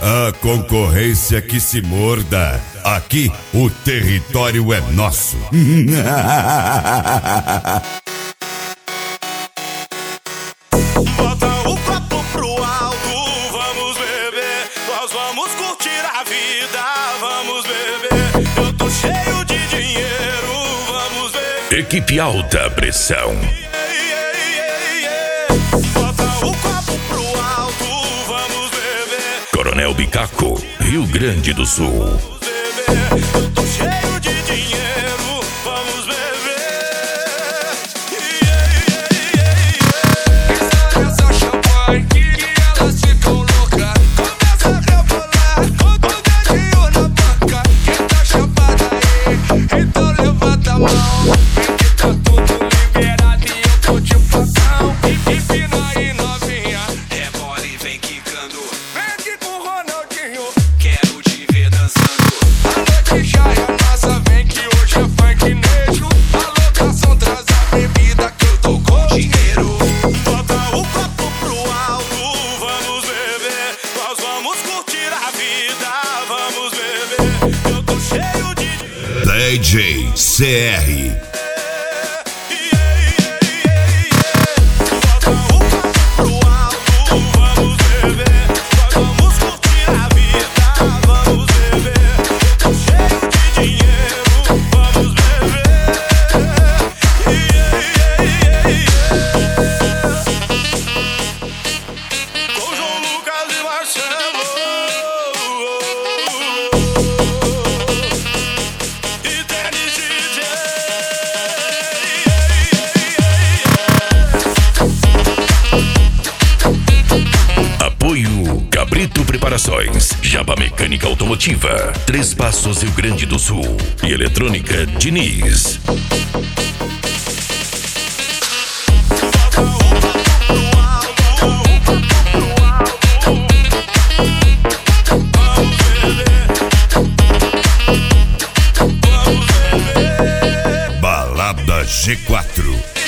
A concorrência que se morda. Aqui o território é nosso. Bota o copo pro alto, vamos beber. Nós vamos curtir a vida, vamos beber. Eu tô cheio de dinheiro, vamos beber. Equipe Alta Pressão. Bota o copo pro alto, vamos beber. Coronel Bicaco, Rio Grande do Sul. Eu tô cheio de dinheiro, vamos beber. Essa champanhe que elas ficam loucas. Começa a rebolar com o dedinho na banca. Quem tá chapada aí, então levanta a mão. Que tá tudo liberado e eu tô de facão. Empina aí novinha, rebola e vem quicando. Vem aqui com o Ronaldinho, quero te ver dançando. A noite já é nossa, vem que hoje é funk nejo. A locação traz a bebida que eu tô com dinheiro. Bota o copo pro alto, vamos beber. Nós vamos curtir a vida, vamos beber. Eu tô cheio de DJ CR. Bota o copo pro alto, vamos beber. Nós vamos curtir a vida, vamos beber. Eu tô cheio de dinheiro, vamos beber. Com João Lucas e Marcelo e Dennis DJ. Apoio Cabrito Preparações, Jaba Mecânica Automotiva, Três Passos, Rio Grande do Sul e Eletrônica Diniz. Bota o copo pro alto, vamos beber, vamos beber. Balada G4.